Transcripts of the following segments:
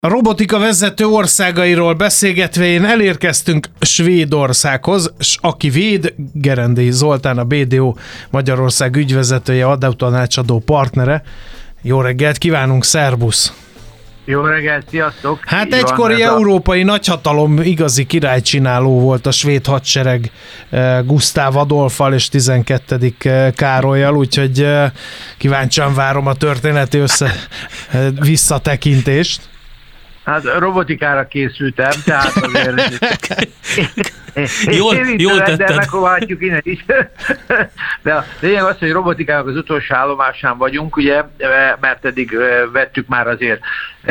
A robotika vezető országairól beszélgetve elérkeztünk Svédországhoz, s aki véd, Gerendai Zoltán, a BDO Magyarország ügyvezetője, adótanácsadó partnere. Jó reggelt kívánunk, szerbusz! Jó reggelt, sziasztok! Hát egykori európai nagyhatalom igazi királycsináló volt a svéd hadsereg Gusztáv Adolffal és 12. Károllyal, úgyhogy kíváncsian várom a történeti visszatekintést. Hát robotikára készültem, tehát azért... Jól tetted. De megpróbáljuk innen is. De a lényeg az, hogy robotikának az utolsó állomásán vagyunk, ugye, mert eddig vettük már azért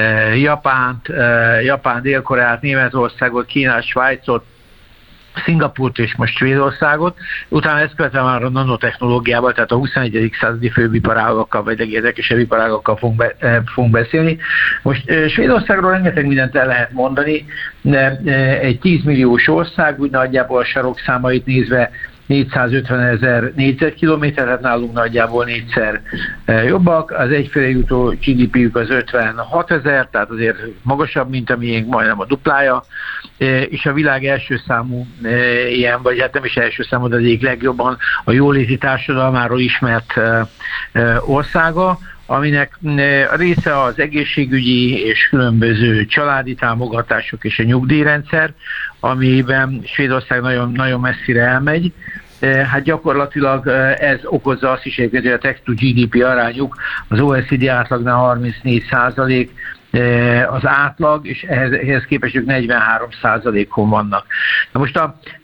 Japánt, Dél-Koreát, Németországot, Kínát, Svájcot, Szingapúrt és most Svédországot, utána ezt követve már a nanotechnológiával, tehát a 21. századi főiparágakkal, vagy legérdekesebb iparágakkal fogunk beszélni. Most Svédországról rengeteg mindent el lehet mondani, egy 10 milliós ország, úgy nagyjából a sarokszámait nézve 450 000 négyzetkilométeret, nálunk nagyjából 4-szer jobbak, az egyfőre jutó GDP-jük az 56 000, tehát azért magasabb, mint a miénk, majdnem a duplája, és a világ első számú ilyen, vagy hát nem is első számú, de egyik legjobban a jóléti társadalmáról ismert országa, aminek a része az egészségügyi és különböző családi támogatások és a nyugdíjrendszer, amiben Svédország nagyon, nagyon messzire elmegy. Hát gyakorlatilag ez okozza azt is egyébként, hogy a text to GDP arányuk az OECD átlagnál 34%, az átlag, és ehhez képest ők 43%-on vannak. Na most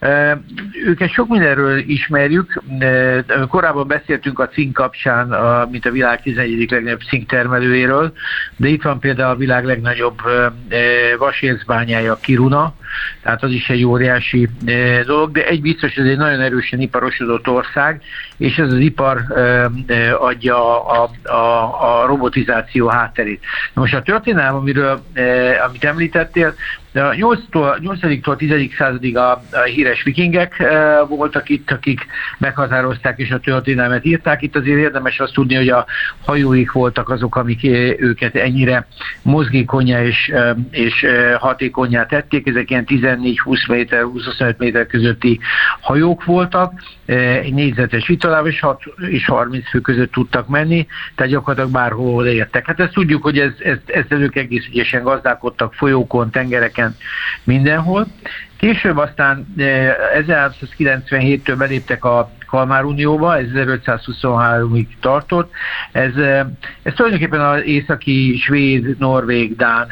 őket sok mindenről ismerjük, korábban beszéltünk a cink kapcsán, mint a világ 11. legnagyobb cink termelőjéről, de itt van például a világ legnagyobb vasércbányája, Kiruna, tehát az is egy óriási dolog, de egy biztos, hogy ez egy nagyon erősen iparosodott ország, és ez az ipar adja a robotizáció hátterét. Na most a történelem, amit említettél, a 8-tól 10. századig a híres vikingek voltak itt, akik meghatározták és a történelmet írták. Itt azért érdemes azt tudni, hogy a hajóik voltak azok, amik őket ennyire mozgékonnyá és hatékonnyá tették. Ezek ilyen 14-20 méter, 25 méter közötti hajók voltak, egy négyzetes vitalával és 30 fő között tudtak menni, tehát gyakorlatilag bárhol odaértek. Hát ezt tudjuk, hogy ezt ők egész ügyesen gazdálkodtak folyókon, tengereken, mindenhol. Később aztán 1697-től beléptek a Kalmár Unióba, ez 1523-ig tartott. Ez tulajdonképpen az északi svéd, norvég, dán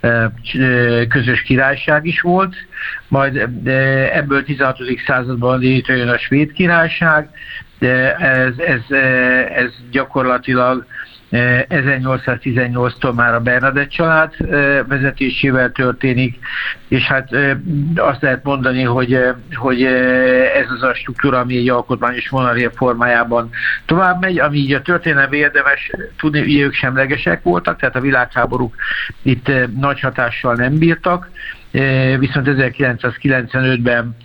közös királyság is volt, majd ebből 16. században létrejön a svéd királyság, de ez gyakorlatilag 1818-tól már a Bernadett család vezetésével történik, és hát azt lehet mondani, hogy ez az a struktúra, ami egy alkotmányos monarchia formájában tovább megy, ami így a történelmi érdemes tudni, hogy ők semlegesek voltak, tehát a világháborúk itt nagy hatással nem bírtak, viszont 1995-ben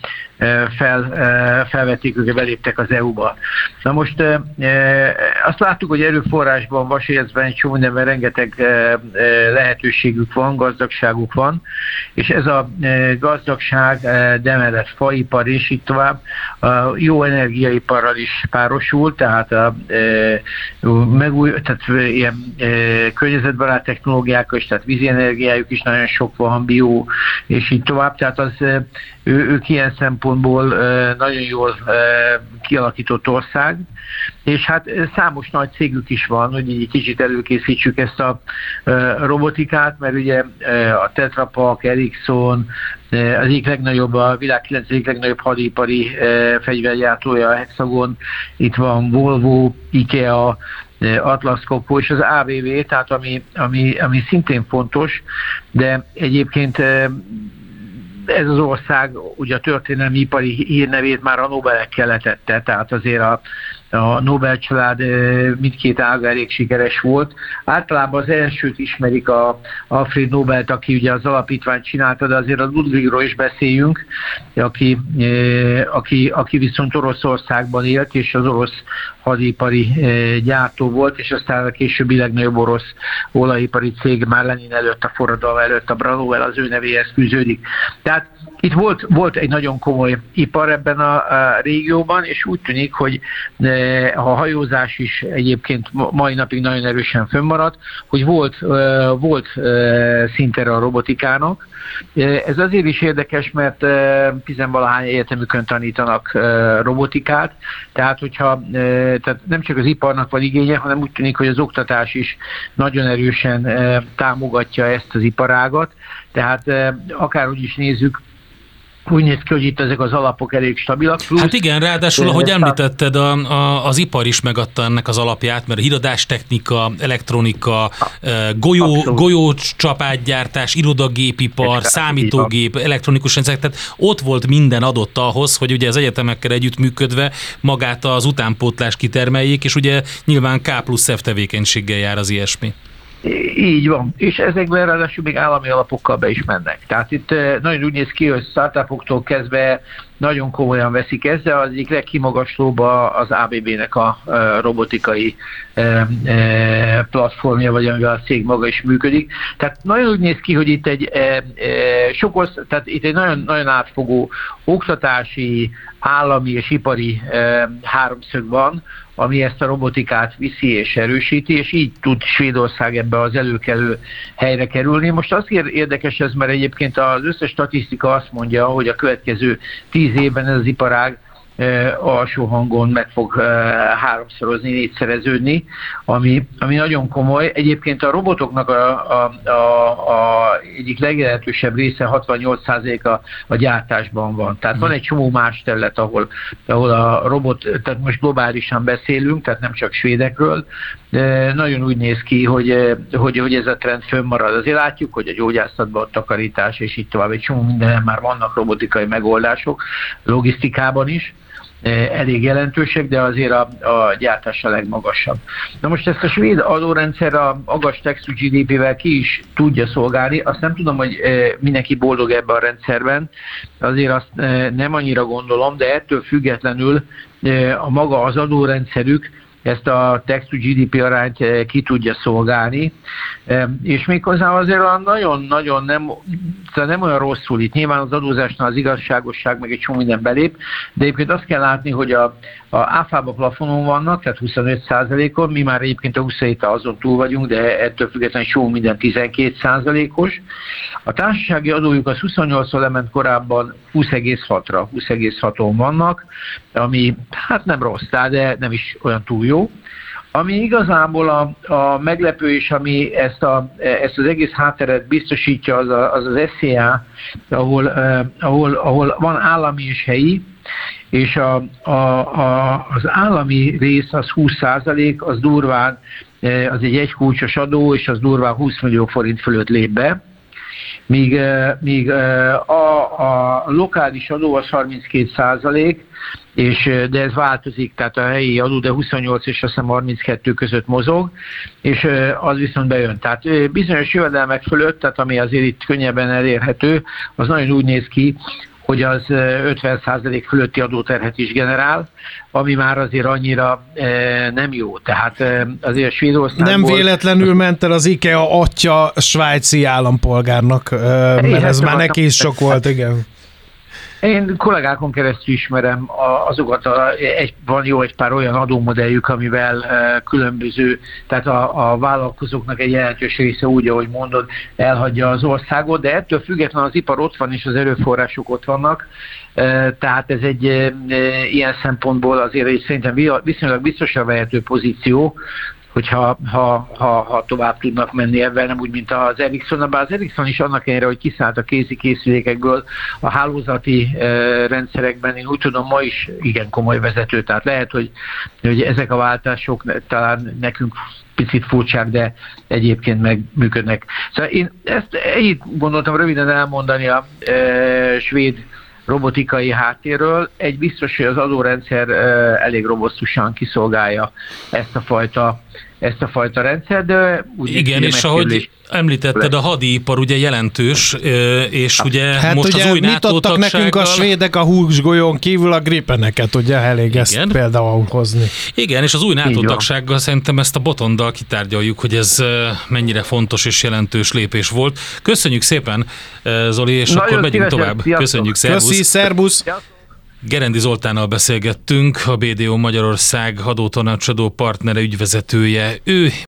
felvették őket, beléptek az EU-ba. Na most azt láttuk, hogy erőforrásban, vasércben egy csomó mindenben rengeteg lehetőségük van, gazdagságuk van, és ez a gazdagság, de mellett faipar és így tovább, jó energiaiparral is párosul, tehát ilyen környezetbarát technológiákkal is, tehát vízi energiájuk is nagyon sok van, bio és így tovább, tehát ők ilyen szempontból nagyon jól kialakított ország, és hát számos nagy cégük is van, hogy így kicsit előkészítsük ezt a robotikát, mert ugye a Tetra Pak, Ericsson, az egyik legnagyobb, a világ 9. legnagyobb hadipari fegyvergyártója, a Hexagon, itt van Volvo, IKEA, Atlas Copco és az ABB, tehát ami szintén fontos, de egyébként ez az ország ugye a történelmi ipari hírnevét már a Nobelekkel letette, tehát azért a Nobel család mindkét ága elég sikeres volt. Általában az elsőt ismerik a Alfred Nobelt, aki ugye az alapítványt csinálta, de azért a Ludwigról is beszéljünk, aki viszont Oroszországban élt, és az orosz hadipari gyártó volt, és aztán a későbbi legnagyobb orosz olajipari cég már Lenin előtt, a forradalom előtt, a Brauer az ő nevéhez fűződik. Tehát itt volt egy nagyon komoly ipar ebben a régióban, és úgy tűnik, hogy a hajózás is egyébként mai napig nagyon erősen fönnmaradt, hogy volt szintere a robotikának. Ez azért is érdekes, mert tizenvalahány egyetemükön tanítanak robotikát, tehát tehát nem csak az iparnak van igénye, hanem úgy tűnik, hogy az oktatás is nagyon erősen támogatja ezt az iparágat, tehát akárhogy is nézzük, úgy néz ki, hogy itt ezek az alapok elég stabilak. Plusz, hát igen, ráadásul, ahogy említetted, az ipar is megadta ennek az alapját, mert a híradástechnika, elektronika, golyócsapátgyártás, irodagépipar, számítógép, elektronikus rendszerek, tehát ott volt minden adott ahhoz, hogy ugye az egyetemekkel együttműködve magát az utánpótlást kitermeljék, és ugye nyilván K+F tevékenységgel jár az ilyesmi. Így van, és ezekben ráadásul még állami alapokkal be is mennek. Tehát itt nagyon úgy néz ki, hogy startupoktól kezdve nagyon komolyan veszik ezzel, az egyik legkimagaslóbb az ABB-nek a robotikai platformja, vagy amivel a cég maga is működik. Tehát nagyon úgy néz ki, hogy itt tehát itt egy nagyon, nagyon átfogó oktatási, állami és ipari háromszög van, ami ezt a robotikát viszi és erősíti, és így tud Svédország ebbe az előkelő helyre kerülni. Most azért érdekes ez, mert egyébként az összes statisztika azt mondja, hogy a következő 10 évben ez az iparág alsó hangon meg fog háromszorozni, négyszereződni, ami nagyon komoly. Egyébként a robotoknak a egyik legjelentősebb része, 68% a gyártásban van. Tehát van egy csomó más terület, ahol a robot, tehát most globálisan beszélünk, tehát nem csak svédekről, de nagyon úgy néz ki, hogy ez a trend fönnmarad. Azért látjuk, hogy a gyógyászatban, a takarítás és így tovább egy csomó mindenen már vannak robotikai megoldások, logisztikában is, elég jelentősek, de azért a gyártás a legmagasabb. Na most ezt a svéd adórendszer a magas textú GDP-vel ki is tudja szolgálni. Azt nem tudom, hogy mindenki boldog ebben a rendszerben, azért azt nem annyira gondolom, de ettől függetlenül a maga az adórendszerük ezt a textú GDP arányt ki tudja szolgálni, és méghozzá azért nagyon nem olyan rosszul itt. Nyilván az adózásnál az igazságosság meg egy csomó minden belép, de egyébként azt kell látni, hogy a áfában plafonon vannak, tehát 25%-on, mi már egyébként a 27-tel azon túl vagyunk, de ettől függetlenül csomó minden 12%-os. A társasági adójuk az 28-ról lement korábban 20,6-ra, 20,6-on vannak, ami hát nem rossz, de nem is olyan túl jó. Ami igazából a meglepő és ami ezt az egész hátteret biztosítja, az SZIA, ahol van állami és helyi, és az állami rész az 20%, az durván, az egy egykulcsos adó, és az durván 20 millió forint fölött lép be, míg a lokális adó az 32%, de ez változik, tehát a helyi adó, de 28 és azt hiszem 32 között mozog, és az viszont bejön. Tehát bizonyos jövedelmek fölött, tehát ami azért itt könnyebben elérhető, az nagyon úgy néz ki, hogy az 50% fölötti adóterhet is generál, ami már azért annyira nem jó. Tehát azért Svédországból... Nem véletlenül ment el az IKEA atya svájci állampolgárnak, mert ez már neki is sok volt, igen. Én kollégákon keresztül ismerem azokat, van jó egy pár olyan adómodelljük, amivel különböző, tehát a vállalkozóknak egy jelentős része úgy, ahogy mondod, elhagyja az országot, de ettől függetlenül az ipar ott van, és az erőforrások ott vannak, tehát ez egy ilyen szempontból azért szerintem viszonylag biztosra vehető pozíció, hogyha tovább tudnak menni ebben, nem úgy, mint az Ericsson. Bár az Ericsson is annak ellenére, hogy kiszállt a készülékekből, a hálózati rendszerekben, én úgy tudom, ma is igen komoly vezető, tehát lehet, hogy ezek a váltások talán nekünk picit furcsák, de egyébként meg működnek. Szóval én ezt így gondoltam röviden elmondani a svéd robotikai háttérről. Egy biztos, hogy az adórendszer elég robosztusan kiszolgálja ezt a fajta rendszer, de úgy igen, és ahogy említetted, a hadipar ugye jelentős, és ugye hát most ugye az új nyitottak nekünk a svédek a húsgolyón kívül a Gripeneket, ugye elég ezt például hozni. Igen, és az új NATO tagsággal szerintem ezt a botondal kitárgyaljuk, hogy ez mennyire fontos és jelentős lépés volt. Köszönjük szépen, Zoli, és nagyon akkor megyünk tovább. Sziasztok. Köszönjük, szervusz! Köszi, szervusz! Gerendi Zoltánnal beszélgettünk, a BDO Magyarország adótanácsadó partnere, ügyvezetője. Ő